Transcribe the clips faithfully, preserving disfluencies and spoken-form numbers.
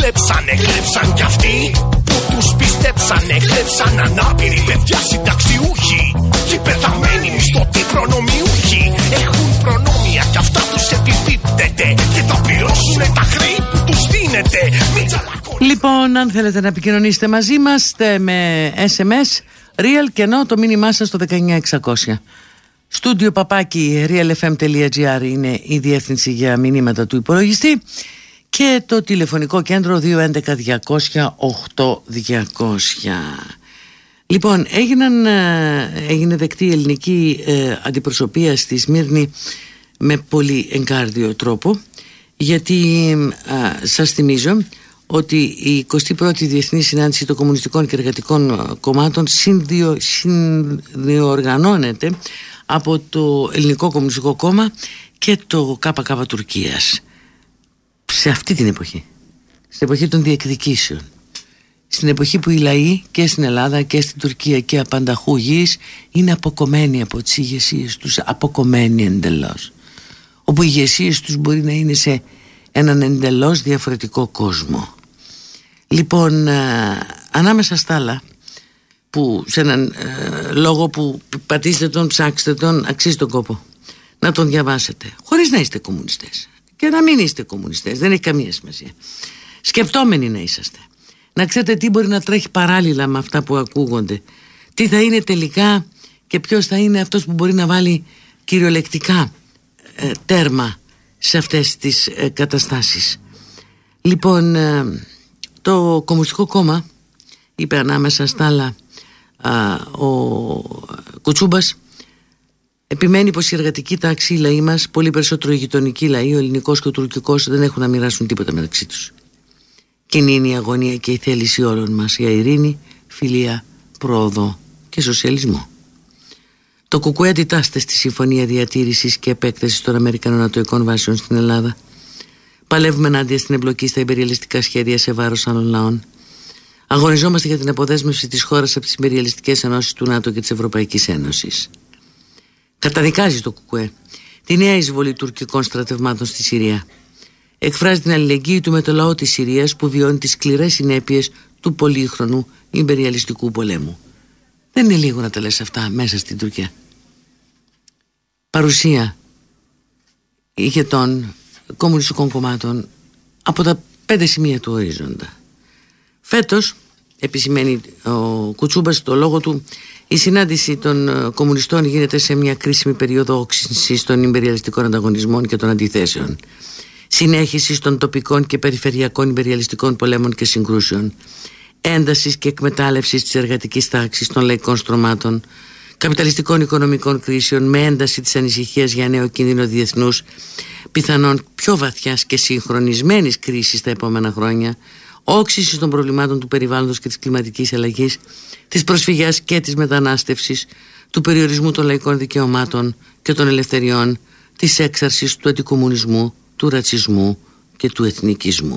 κλέψανε, κλέψαν κι αυτοί που τους πιστέψανε. Κλέψαν ανάπηροι παιδιά συνταξιούχοι και πεθαμένοι μισθωτοί προνομιούχοι. Έχουν προνόμια κι αυτά τους επιπίπτεται και θα πληρώσουνε τα χρέη που τους δίνεται. Λοιπόν, αν θέλετε να επικοινωνήσετε μαζί μας με ες εμ ες Real και ενώ το μήνυμά σας στο δεκαεννιά εξακόσια. Στούντιο παπάκι realfm.gr είναι η διεύθυνση για μηνύματα του υπολογιστή και το τηλεφωνικό κέντρο δύο έντεκα διακόσια οκτώ διακόσια. Λοιπόν, έγιναν, έγινε δεκτή η ελληνική ε, αντιπροσωπεία στη Σμύρνη με πολύ εγκάρδιο τρόπο, γιατί ε, σας θυμίζω ότι η εικοστή πρώτη Διεθνή Συνάντηση των Κομμουνιστικών και Εργατικών Κομμάτων συνδυο, συνδιοργανώνεται από το Ελληνικό Κομμουνιστικό Κόμμα και το ΚΚ Τουρκίας. Σε αυτή την εποχή, στην εποχή των διεκδικήσεων, στην εποχή που οι λαοί και στην Ελλάδα και στην Τουρκία και απανταχού γης είναι αποκομμένοι από τις ηγεσίες τους, αποκομμένοι εντελώς, όπου οι ηγεσίες τους μπορεί να είναι σε έναν εντελώς διαφορετικό κόσμο. Λοιπόν, α, ανάμεσα στα άλλα, που σε έναν ε, λόγο που πατήστε τον, ψάξτε τον, αξίζει τον κόπο να τον διαβάσετε, χωρίς να είστε κομμουνιστές και να μην είστε κομμουνιστές, δεν έχει καμία σημασία. Σκεπτόμενοι να είσαστε, να ξέρετε τι μπορεί να τρέχει παράλληλα με αυτά που ακούγονται, τι θα είναι τελικά και ποιος θα είναι αυτός που μπορεί να βάλει κυριολεκτικά ε, τέρμα σε αυτές τις ε, καταστάσεις. Λοιπόν, ε, το Κομμουνιστικό Κόμμα είπε ανάμεσα στα άλλα α, ο Κουτσούμπας, επιμένει πως η εργατική τάξη, οι λαοί μας, πολύ περισσότερο οι γειτονικοί λαοί, ο ελληνικός και ο τουρκικός, δεν έχουν να μοιράσουν τίποτα μεταξύ τους. Κοινή είναι η αγωνία και η θέληση όλων μας για ειρήνη, φιλία, πρόοδο και σοσιαλισμό. Το ΚΚΕ αντιτάσσεται στη Συμφωνία Διατήρησης και Επέκτασης των Αμερικανο-Νατοικών Βάσεων στην Ελλάδα. Παλεύουμε ενάντια στην εμπλοκή στα υπεριαλιστικά σχέδια σε βάρος άλλων λαών. Αγωνιζόμαστε για την αποδέσμευση της χώρας από τις υπεριαλιστικές ενώσεις του ΝΑΤΟ και της Ευρωπαϊκής Ένωσης. Καταδικάζει το ΚΚΕ τη νέα εισβολή τουρκικών στρατευμάτων στη Συρία. Εκφράζει την αλληλεγγύη του με το λαό της Συρίας που βιώνει τις σκληρές συνέπειες του πολύχρονου υπεριαλιστικού πολέμου. Δεν είναι λίγο να τα λες αυτά μέσα στην Τουρκία. Παρουσία ηγετών κομμουνιστικών κομμάτων από τα πέντε σημεία του ορίζοντα. Φέτος, επισημαίνει ο Κουτσούμπας στο λόγο του, η συνάντηση των κομμουνιστών γίνεται σε μια κρίσιμη περίοδο όξυνσης των υπεριαλιστικών ανταγωνισμών και των αντιθέσεων, συνέχισης των τοπικών και περιφερειακών υπεριαλιστικών πολέμων και συγκρούσεων, έντασης και εκμετάλλευσης της εργατικής τάξης, των λαϊκών στρωμάτων, καπιταλιστικών οικονομικών κρίσεων με ένταση της ανησυχίας για νέο κίνδυνο διεθνούς, πιθανόν πιο βαθιάς και συγχρονισμένης κρίσης τα επόμενα χρόνια, όξυνση των προβλημάτων του περιβάλλοντος και της κλιματικής αλλαγής, της προσφυγιάς και της μετανάστευσης, του περιορισμού των λαϊκών δικαιωμάτων και των ελευθεριών, της έξαρσης του αντικομμουνισμού, του ρατσισμού και του εθνικισμού.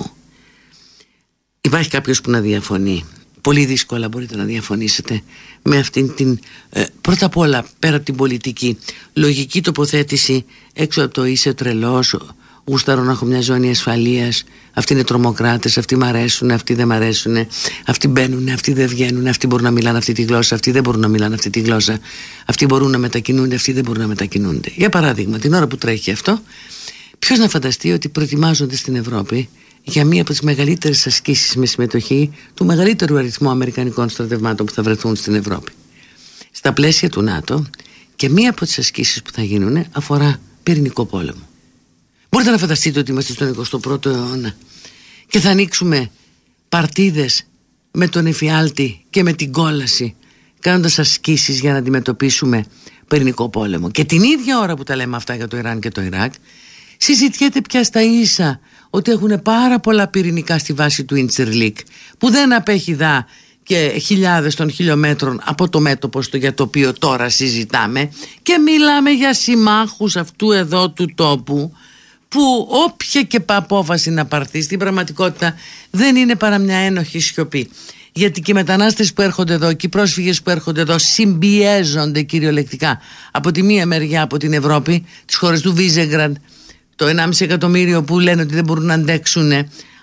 Υπάρχει κάποιος που να διαφωνεί? Πολύ δύσκολα μπορείτε να διαφωνήσετε με αυτήν την ε, πρώτα απ' όλα, πέρα από την πολιτική λογική τοποθέτηση έξω από το είσαι τρελός, γουστάρω να έχω μια ζώνη ασφαλείας, αυτοί είναι τρομοκράτες, αυτοί μ' αρέσουν, αυτοί δεν μ' αρέσουν, αυτοί μπαίνουν, αυτοί δεν βγαίνουν, αυτοί μπορούν να μιλάνε αυτή τη γλώσσα, αυτοί δεν μπορούν να μιλάνε αυτή τη γλώσσα, αυτοί μπορούν να μετακινούνται, αυτοί δεν μπορούν να μετακινούνται. Για παράδειγμα, την ώρα που τρέχει αυτό, ποιος να φανταστεί ότι προετοιμάζονται στην Ευρώπη για μία από τις μεγαλύτερες ασκήσεις με συμμετοχή του μεγαλύτερου αριθμού αμερικανικών στρατευμάτων που θα βρεθούν στην Ευρώπη, στα πλαίσια του ΝΑΤΟ, και μία από τις ασκήσεις που θα γίνουν αφορά πυρηνικό πόλεμο. Μπορείτε να φανταστείτε ότι είμαστε στον εικοστό πρώτο αιώνα και θα ανοίξουμε παρτίδες με τον εφιάλτη και με την κόλαση, κάνοντας ασκήσεις για να αντιμετωπίσουμε πυρηνικό πόλεμο. Και την ίδια ώρα που τα λέμε αυτά για το Ιράν και το Ιράκ, συζητιέται πια στα ίσα ότι έχουν πάρα πολλά πυρηνικά στη βάση του Ιντσερλίκ, που δεν απέχει δά και χιλιάδες των χιλιόμετρων από το μέτωπο στο για το οποίο τώρα συζητάμε, και μιλάμε για συμμάχους αυτού εδώ του τόπου, που όποια και απόφαση να πάρθει στην πραγματικότητα δεν είναι παρά μια ένοχη σιωπή. Γιατί και οι μετανάστες που έρχονται εδώ και οι πρόσφυγες που έρχονται εδώ συμπιέζονται κυριολεκτικά από τη μία μεριά από την Ευρώπη, τις χώρες του Βίζεγκραντ, το ενάμιση εκατομμύριο που λένε ότι δεν μπορούν να αντέξουν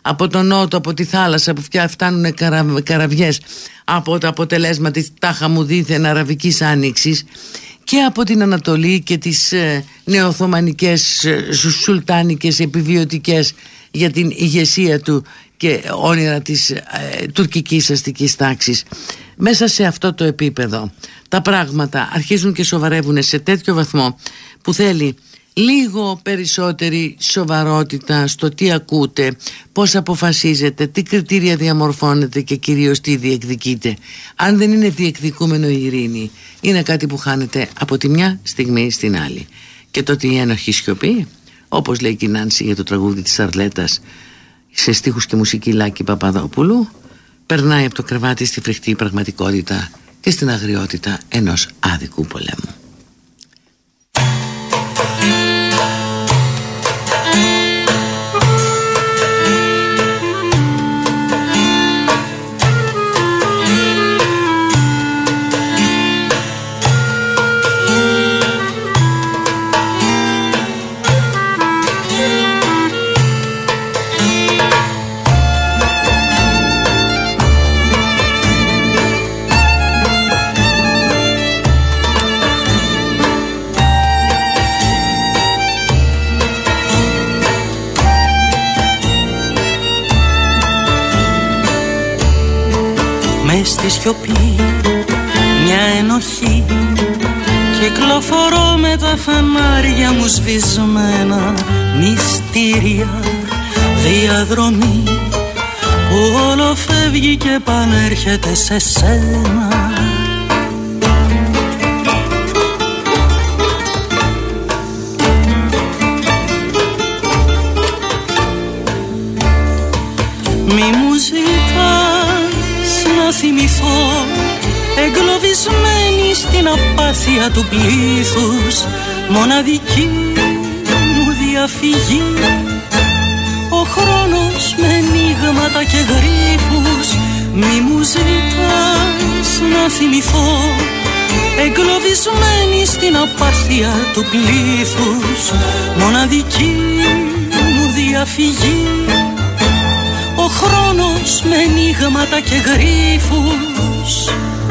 από τον νότο, από τη θάλασσα που φτάνουν καρα, καραβιές από τα αποτελέσματα της τάχα μου δίθεν αραβικής άνοιξης, και από την Ανατολή και τις ε, νεοοθωμανικές ε, σουλτάνικες επιβιωτικές για την ηγεσία του και όνειρα της ε, τουρκικής αστικής τάξης. Μέσα σε αυτό το επίπεδο τα πράγματα αρχίζουν και σοβαρεύουν σε τέτοιο βαθμό που θέλει λίγο περισσότερη σοβαρότητα στο τι ακούτε, πώς αποφασίζετε, τι κριτήρια διαμορφώνετε και κυρίως τι διεκδικείτε. Αν δεν είναι διεκδικούμενο η ειρήνη, είναι κάτι που χάνεται από τη μια στιγμή στην άλλη. Και τότε η ένοχη σιωπή, όπως λέει και η Νάνση για το τραγούδι της Αρλέτας σε στίχους και μουσική Λάκη Παπαδόπουλου, περνάει από το κρεβάτι στη φρικτή πραγματικότητα και στην αγριότητα ενός άδικου πολέμου. Στη σιωπή μια ενοχή, κυκλοφορώ με τα φανάρια μου σβησμένα, μυστήρια διαδρομή που όλο φεύγει και πανέρχεται σε σένα. Μη μου ζητάς να θυμηθώ, εγκλωβισμένη στην απάθεια του πλήθους, μοναδική μου διαφυγή. Ο χρόνος με ενίγματα και γρίφους, μη μου ζητάς να θυμηθώ, εγκλωβισμένη στην απάθεια του πλήθους, μοναδική μου διαφυγή. Ο χρόνος με ενίγματα και γρίφους.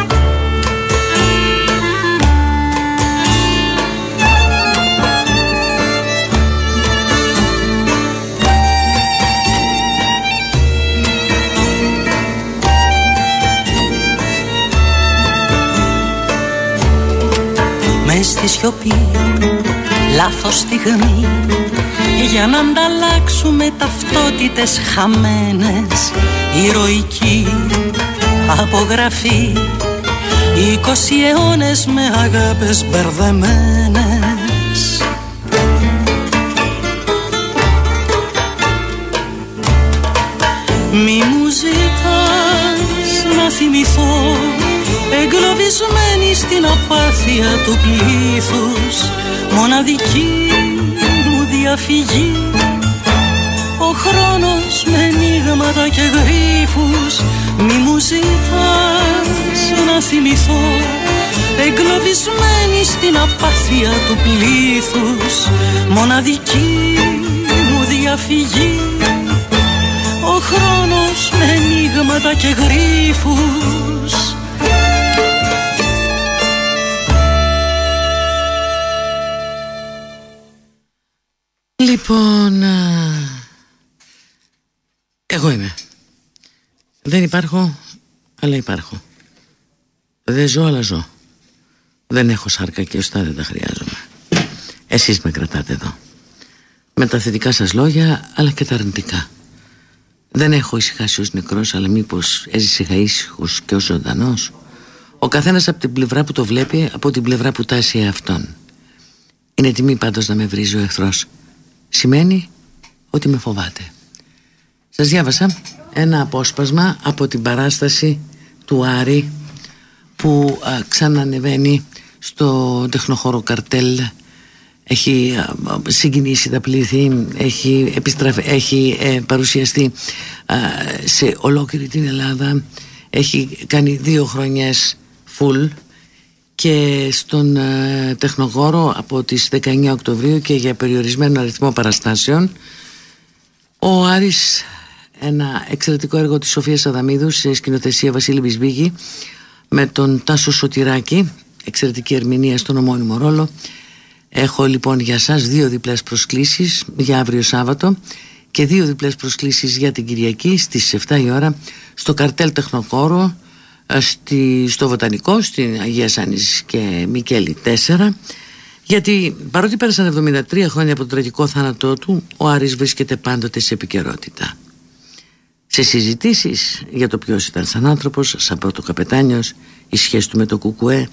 Μες στη σιωπή, λάθος στιγμή, για να ανταλλάξουμε ταυτότητες χαμένες, ηρωική απογραφή, είκοσι αιώνες με αγάπες μπερδεμένες. Μη μου ζητάς να θυμηθώ, εγκλωβισμένη στην απάθεια του πλήθους, μοναδική μου διαφυγή. Ο χρόνος με ενίγματα και γρίφους, μη μου ζητάς να θυμηθώ, εγκλωβισμένη στην απάθεια του πλήθους, μοναδική μου διαφυγή. Ο χρόνος με ενίγματα και γρίφους. Λοιπόν, εγώ είμαι. Δεν υπάρχω, αλλά υπάρχω. Δεν ζω, αλλά ζω. Δεν έχω σάρκα και οστά, δεν τα χρειάζομαι. Εσείς με κρατάτε εδώ, με τα θετικά σας λόγια, αλλά και τα αρνητικά. Δεν έχω ησυχάσει ως νεκρός, αλλά μήπως έζησε ήσυχος και ως ζωντανός. Ο καθένας από την πλευρά που το βλέπει, από την πλευρά που τάσει εαυτόν. Είναι τιμή πάντως να με βρίζει ο εχθρός. Σημαίνει ότι με φοβάται. Σας διάβασα ένα απόσπασμα από την παράσταση του Άρη που α, ξανανεβαίνει στο τεχνοχώρο Καρτέλ. Έχει α, συγκινήσει τα πλήθη, έχει, επιστραφ... έχει ε, παρουσιαστεί α, σε ολόκληρη την Ελλάδα. Έχει κάνει δύο χρονιές full και στον ε, τεχνοχώρο από τις δεκαεννιά Οκτωβρίου και για περιορισμένο αριθμό παραστάσεων. Ο Άρης ένα εξαιρετικό έργο της Σοφίας Αδαμίδου σε σκηνοθεσία Βασίλη Μπισμπίγη με τον Τάσο Σωτηράκη, εξαιρετική ερμηνεία στον ομώνυμο ρόλο. Έχω λοιπόν για σας δύο διπλές προσκλήσεις για αύριο Σάββατο και δύο διπλές προσκλήσεις για την Κυριακή στις επτά η ώρα στο Καρτέλ Τεχνοκόρο, στη, στο Βοτανικό, στην Αγία Σάνης και Μικέλη τέσσερα. Γιατί παρότι πέρασαν εβδομήντα τρία χρόνια από τον τραγικό θάνατό του, ο Άρης βρίσκεται πάντοτε σε επικαιρότητα. Σε συζητήσεις για το ποιος ήταν σαν άνθρωπος, σαν πρώτο καπετάνιος, η σχέση του με το Κουκουέ,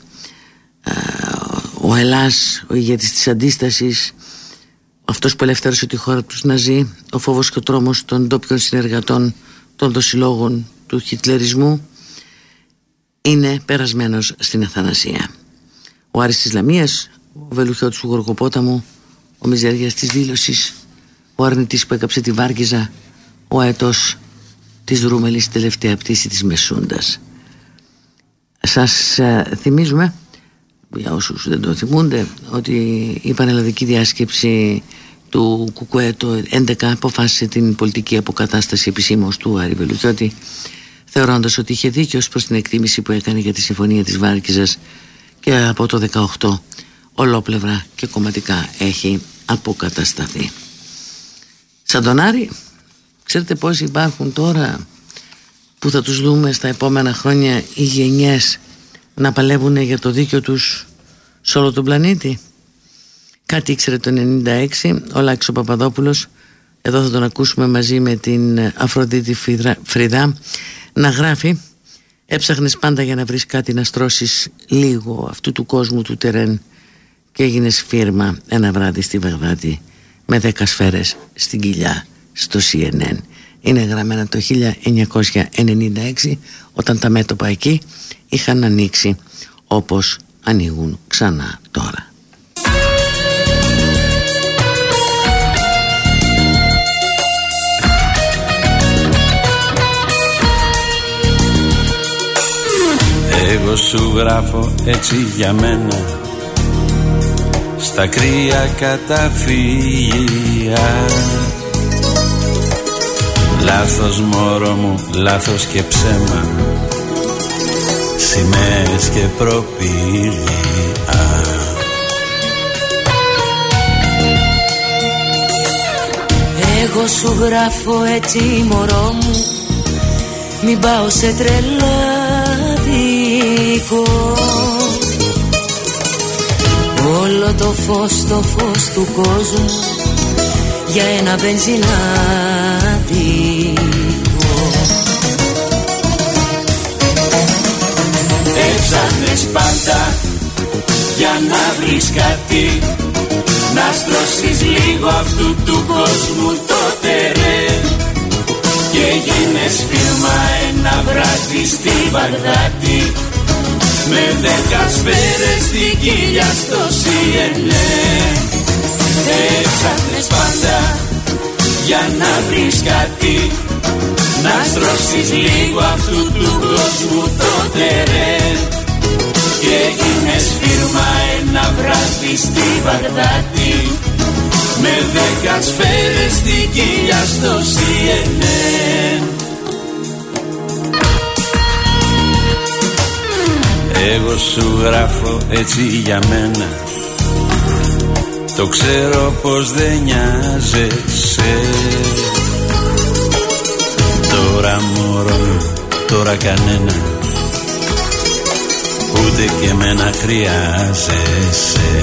ο Ελλάς, ο ηγέτης της αντίστασης, αυτός που ελευθέρωσε τη χώρα τους Ναζί, ο φόβος και ο τρόμος των ντόπιων συνεργατών των δοσυλλόγων του χιτλερισμού, είναι περασμένος στην αθανασία. Ο Άρης της Λαμίας, ο Βελουχιώτης του Γοργοπόταμου, ο Μιζέριας της Δήλωσης, ο αρνητής που έκαψε τη Βάρκιζα, ο αετός της Ρούμελης, τελευταία πτήση της Μεσούντας. Σας ε, θυμίζουμε, για όσους δεν το θυμούνται, ότι η πανελλαδική διάσκεψη του Κουκουέ το έντεκα αποφάσισε την πολιτική αποκατάσταση επισήμως του Άρη Βελουχιώτη, θεωρώντας ότι είχε δίκιο ως προς την εκτίμηση που έκανε για τη συμφωνία της Βάρκιζας, και από το δεκαοκτώ ολόπλευρα και κομματικά έχει αποκατασταθεί. Σαν τον Άρη, ξέρετε πόσοι υπάρχουν τώρα που θα τους δούμε στα επόμενα χρόνια οι γενιές να παλεύουν για το δίκιο τους σε όλο τον πλανήτη? Κάτι ήξερε το ενενήντα έξι ο Λάκης ο Παπαδόπουλος, εδώ θα τον ακούσουμε μαζί με την Αφροδίτη Φρυδά να γράφει: έψαχνες πάντα για να βρεις κάτι να στρώσεις λίγο αυτού του κόσμου του τερέν και έγινες φίρμα ένα βράδυ στη Βαγδάτη με δέκα σφαίρες στην κοιλιά στο σι εν εν. Είναι γραμμένα το χίλια εννιακόσια ενενήντα έξι, όταν τα μέτωπα εκεί είχαν ανοίξει όπως ανοίγουν ξανά τώρα. Εγώ σου γράφω έτσι για μένα στα κρύα καταφύγια. Λάθος μωρό μου, λάθος και ψέμα, σημαίες και προπήλια. Εγώ σου γράφω έτσι μωρό μου, μην πάω σε τρελάδικο. Όλο το φως, το φως του κόσμου για ένα βενζινάδικο. Έψαχνες πάντα για να βρεις κάτι, να στρώσεις λίγο αυτού του κόσμου το τερέν, και γίνες φίρμα ένα βράδυ στη Βαγδάτη με δέκα σφαίρες στην κοιλιά στο σι εν εν. Έψαχνες πάντα για να βρεις κάτι, να στρώσεις λίγο αυτού του κόσμου το τερέν, και γίνες φίρμα ένα βράδυ στη Βαγδάτη με δέκα σφαίρες στην κοιλιά στο σι εν εν. Εγώ σου γράφω έτσι για μένα, το ξέρω πως δεν νοιάζεσαι. Τώρα μωρό, τώρα κανένα, ούτε και εμένα χρειάζεσαι.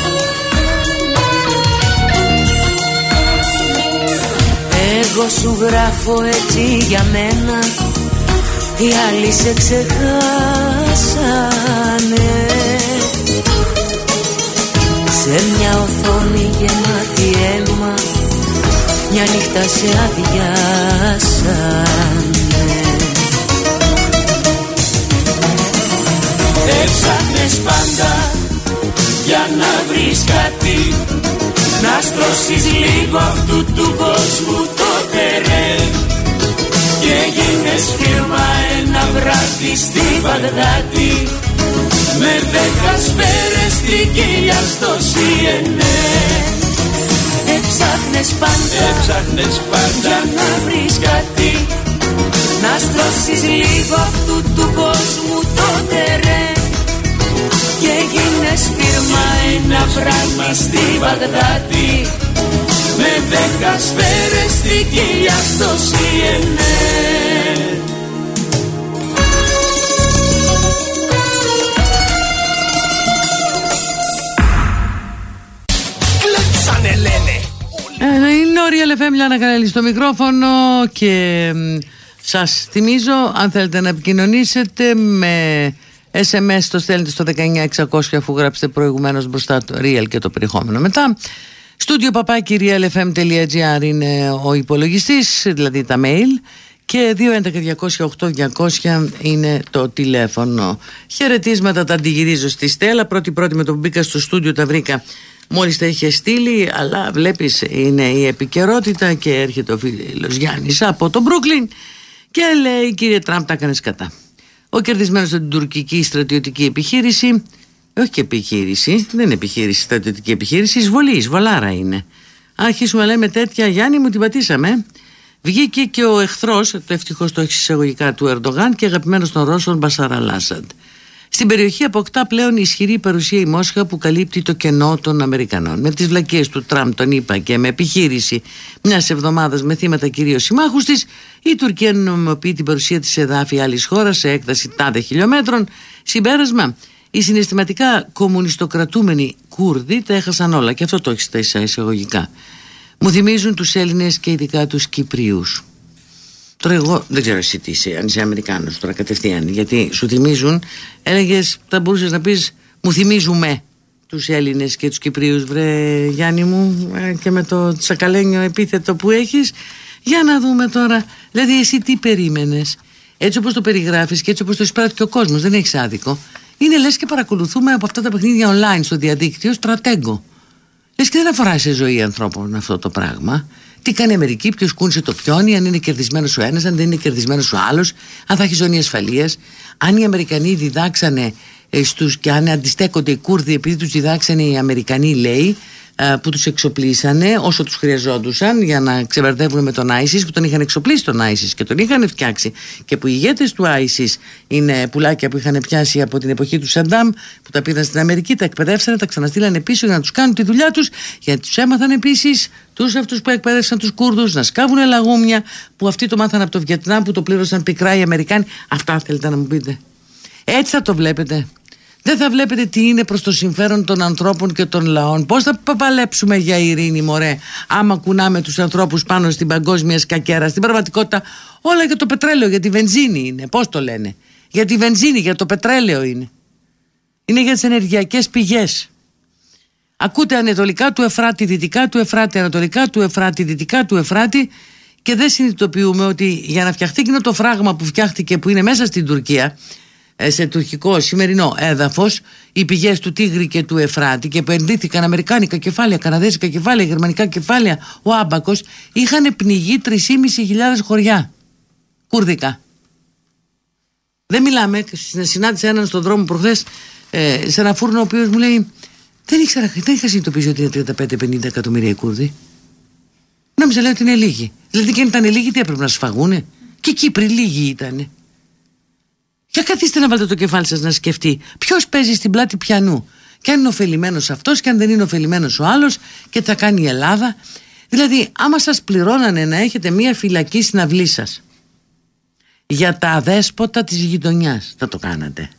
Εγώ σου γράφω έτσι για μένα, οι άλλοι σε ξεχάσανε. Σε μια οθόνη γεμάτη αίμα, μια νύχτα σε αδειάσανε. Έψαχνες πάντα για να βρεις κάτι, να στρώσεις λίγο αυτού του κόσμου το τερέν, και γίνες φίρμα ένα βράδυ στη Βαγδάτη με δέκα σφαίρες στην κοιλιά στο σι εν εν. Έψαχνες πάντα, Έψαχνες πάντα για να βρεις κάτι, να στρώσεις λίγο αυτού του κόσμου το τερέ. Και έγινες φίρμα ένα βράδυ στη Βαγδάτη, με δέκα σφαίρες στη κοιλιά στο σι εν εν. Κλέψανε λένε. Ε, είναι ο Real εφ εμ, Λιάννα Κανέλη στο μικρόφωνο και μ, σας θυμίζω, αν θέλετε να επικοινωνήσετε με ες εμ ες, το στέλνετε στο δεκαεννιά εξακόσια αφού γράψετε προηγουμένως μπροστά το Real και το περιεχόμενο μετά. Στούντιο παπάκι real f m dot g r είναι ο υπολογιστής, δηλαδή τα mail, και δύο έντεκα διακόσια οκτώ διακόσια είναι το τηλέφωνο. Χαιρετίσματα τα αντιγυρίζω στη Στέλλα. Πρώτη πρώτη με το που μπήκα στο στούντιο τα βρήκα μόλις τα είχε στείλει, αλλά βλέπεις είναι η επικαιρότητα και έρχεται ο φίλος Γιάννης από το Μπρούκλιν και λέει: κύριε Τραμπ, τα έκανες κατά. Ο κερδισμένος από την τουρκική στρατιωτική επιχείρηση, όχι και επιχείρηση, δεν είναι επιχείρηση, στρατιωτική επιχείρηση, εισβολή, εισβολάρα είναι. Αν αρχίσουμε να λέμε τέτοια, Γιάννη μου, την πατήσαμε. Βγήκε και ο εχθρός, το ευτυχώς το εισαγωγικά του Ερντογάν και αγαπημένος των Ρώσων Μπασάρ αλ-Άσαντ. Στην περιοχή αποκτά πλέον ισχυρή παρουσία η Μόσχα που καλύπτει το κενό των Αμερικανών. Με τις βλακίες του Τραμπ, τον είπα, και με επιχείρηση μιας εβδομάδας με θύματα κυρίως συμμάχους της, η Τουρκία νομιμοποιεί την παρουσία της σε εδάφη άλλης χώρας σε έκταση τάδε χιλιόμετρων. Συμπέρασμα: οι συναισθηματικά κομμουνιστοκρατούμενοι Κούρδοι τα έχασαν όλα, και αυτό το έχει στα εισαγωγικά. Μου θυμίζουν τους Έλληνες και ειδικά τους Κυπρίους. Τώρα εγώ δεν ξέρω εσύ τι είσαι, αν είσαι Αμερικάνος τώρα κατευθείαν, γιατί σου θυμίζουν, έλεγες, θα μπορούσες να πεις μου θυμίζουμε τους Έλληνες και τους Κυπρίους, βρε Γιάννη μου, και με το τσακαλένιο επίθετο που έχεις. Για να δούμε τώρα, δηλαδή εσύ τι περίμενες? Έτσι όπως το περιγράφεις και έτσι όπως το εισπράττει και ο κόσμος, δεν έχεις άδικο. Είναι λες και παρακολουθούμε από αυτά τα παιχνίδια online στο διαδίκτυο στρατέγκο. Λες και δεν αφορά σε ζωή ανθρώπων αυτό το πράγμα. Τι κάνει η Αμερική, ποιος κούνησε το πιόνι, αν είναι κερδισμένος ο ένας, αν δεν είναι κερδισμένος ο άλλος, αν θα έχει ζώνη ασφαλείας. Αν οι Αμερικανοί διδάξανε ε, στους, και αν αντιστέκονται οι Κούρδοι επειδή τους διδάξανε οι Αμερικανοί, λέει, ε, που τους εξοπλίσανε όσο τους χρειαζόντουσαν για να ξεβερδεύουν με τον άισις, που τον είχαν εξοπλίσει τον άισις και τον είχαν φτιάξει, και που οι ηγέτες του άισις είναι πουλάκια που είχαν πιάσει από την εποχή του Σαντάμ, που τα πήραν στην Αμερική, τα εκπαιδεύσανε, τα ξαναστήλανε πίσω για να τους κάνουν τη δουλειά τους, γιατί τους έμαθαν επίσης τους αυτούς που εκπαίδευσαν τους Κούρδους να σκάβουν λαγούμια, που αυτοί το μάθαν από το Βιετνάμ, που το πλήρωσαν πικρά οι Αμερικάνοι. Αυτά θέλετε να μου πείτε? Έτσι θα το βλέπετε? Δεν θα βλέπετε τι είναι προς το συμφέρον των ανθρώπων και των λαών? Πώς θα παλέψουμε για ειρήνη, μωρέ, άμα κουνάμε τους ανθρώπους πάνω στην παγκόσμια σκακέρα? Στην πραγματικότητα όλα για το πετρέλαιο, για τη βενζίνη είναι. Πώς το λένε? Για τη βενζίνη, για το πετρέλαιο είναι. Είναι για τις ενεργειακές πηγές. Ακούτε ανατολικά του Εφράτη, δυτικά του Εφράτη, ανατολικά του Εφράτη, δυτικά του Εφράτη, και δεν συνειδητοποιούμε ότι για να φτιαχτεί εκείνο το φράγμα που φτιάχτηκε, που είναι μέσα στην Τουρκία, σε τουρκικό σημερινό έδαφος, οι πηγές του Τίγρη και του Εφράτη, και επενδύθηκαν αμερικάνικα κεφάλαια, καναδέζικα κεφάλαια, γερμανικά κεφάλαια, ο άμπακος, είχαν πνιγεί τρεις χιλιάδες πεντακόσια χωριά κουρδικά. Δεν μιλάμε, συνάντησα έναν στον δρόμο προχθές ε, σε ένα φούρνο, ο οποίος μου λέει: δεν ήξερα, δεν είχα συνειδητοποιήσει ότι είναι τριάντα πέντε πενήντα εκατομμύρια οι Κούρδοι. Νόμιζα, λέει, ότι είναι λίγοι. Δηλαδή, και αν ήταν λίγοι, τι έπρεπε να σφαγούνε? Και οι Κύπροι λίγοι ήτανε. Για καθίστε να βάλετε το κεφάλι σας να σκεφτεί ποιος παίζει στην πλάτη πιανού, και αν είναι ωφελημένος αυτός και αν δεν είναι ωφελημένος ο άλλος, και τι θα κάνει η Ελλάδα. Δηλαδή, άμα σας πληρώνανε να έχετε μία φυλακή στην αυλή σας για τα αδέσποτα της γειτονιάς, θα το κάνατε?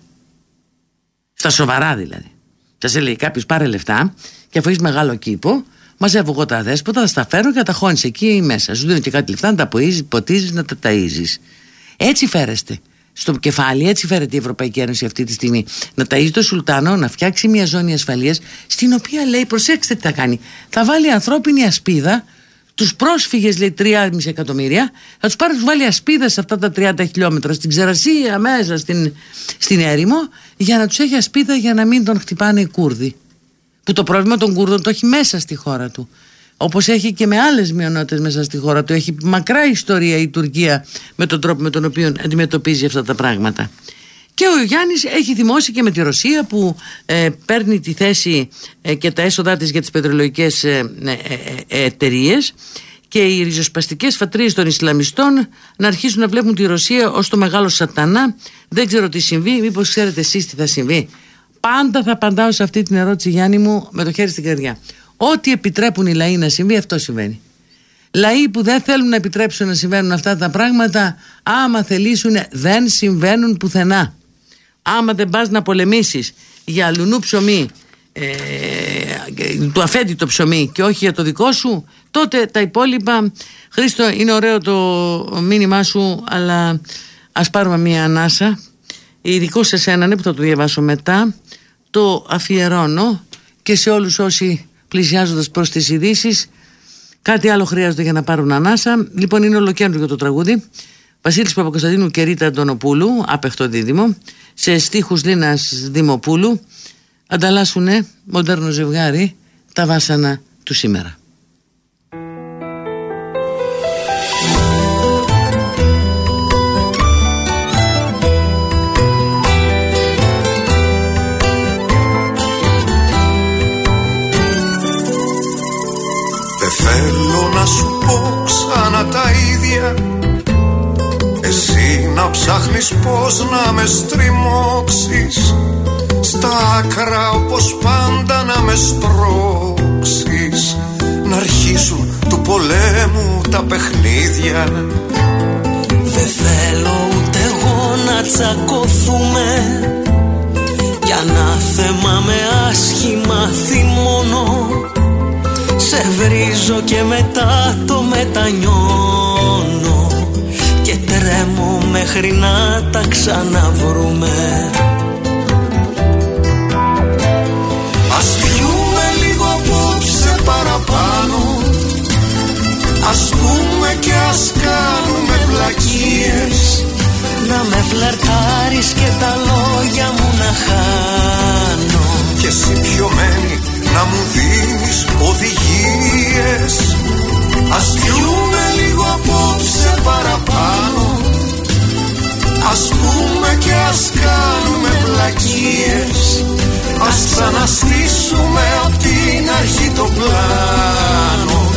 Στα σοβαρά δηλαδή. Σας λέει κάποιος: πάρε λεφτά και αφού έχεις μεγάλο κήπο, μαζεύω εγώ τα αδέσποτα, θα στα φέρω και τα χώνεις εκεί μέσα. Σου δίνω και κάτι λεφτά να τα ποτίζεις, να τα ταΐζεις. Έτσι φέρεστε στο κεφάλι, έτσι φέρεται η Ευρωπαϊκή Ένωση αυτή τη στιγμή. Να ταΐζει το Σουλτάνο, να φτιάξει μια ζώνη ασφαλείας, στην οποία, λέει, προσέξτε τι θα κάνει. Θα βάλει ανθρώπινη ασπίδα, τους πρόσφυγες, λέει, τρία κόμμα πέντε εκατομμύρια, θα τους πάρει, τους βάλει ασπίδα σε αυτά τα τριάντα χιλιόμετρα, στην ξερασία μέσα στην, στην έρημο, για να τους έχει ασπίδα για να μην τον χτυπάνε οι Κούρδοι. Που το πρόβλημα των Κούρδων το έχει μέσα στη χώρα του. Όπως έχει και με άλλες μειονότητες μέσα στη χώρα του. Έχει μακρά ιστορία η Τουρκία με τον τρόπο με τον οποίο αντιμετωπίζει αυτά τα πράγματα. Και ο Γιάννης έχει θυμώσει και με τη Ρωσία που ε, παίρνει τη θέση ε, και τα έσοδά της για τις πετρελαϊκές ε, ε, ε, εταιρείες, και οι ριζοσπαστικές φατρίες των Ισλαμιστών να αρχίσουν να βλέπουν τη Ρωσία ως το μεγάλο σατανά. Δεν ξέρω τι συμβεί, μήπως ξέρετε εσείς τι θα συμβεί? Πάντα θα απαντάω σε αυτή την ερώτηση, Γιάννη μου, με το χέρι στην καρδιά. Ό,τι επιτρέπουν οι λαοί να συμβεί, αυτό συμβαίνει. Λαοί που δεν θέλουν να επιτρέψουν να συμβαίνουν αυτά τα πράγματα, άμα θελήσουν, δεν συμβαίνουν πουθενά. Άμα δεν πας να πολεμήσεις για λουνού ψωμί, ε, του αφέντη το ψωμί, και όχι για το δικό σου, τότε τα υπόλοιπα. Χρήστο, είναι ωραίο το μήνυμά σου, αλλά ας πάρουμε μια ανάσα. Ειδικό σε σένα, ναι, που θα το διαβάσω μετά. Το αφιερώνω και σε όλους όσοι πλησιάζοντας προς τις ειδήσεις κάτι άλλο χρειάζεται για να πάρουν ανάσα. Λοιπόν, είναι ολοκαίρινο για το τραγούδι. Βασίλης Παπακοσταντίνου και Ρίτα Αντωνοπούλου, άπεχτο δίδυμο, σε στίχους Λίνας Δημοπούλου, ανταλλάσσουνε μοντέρνο ζευγάρι τα βάσανα του σήμερα. Θέλω να σου πω ξανά τα ίδια, εσύ να ψάχνεις πως να με στριμώξεις, στα άκρα όπως πάντα να με σπρώξεις, να αρχίσουν του πολέμου τα παιχνίδια. Δεν θέλω ούτε εγώ να τσακωθούμε, για να θέμα με άσχημα θυμώνω. Σε βρίζω και μετά το μετανιώνω και τρέμω μέχρι να τα ξαναβρούμε. Ας πιούμε λίγο απόψε παραπάνω, ας πούμε και ας κάνουμε βλακίες, να με φλερτάρεις και τα λόγια μου να χάνω, και εσύ πιωμένη να μου δίνεις οδηγίες. Ας πιούμε λίγο απόψε παραπάνω, ας πούμε και ας κάνουμε βλακίες, ας ξαναστήσουμε απ' την αρχή το πλάνο.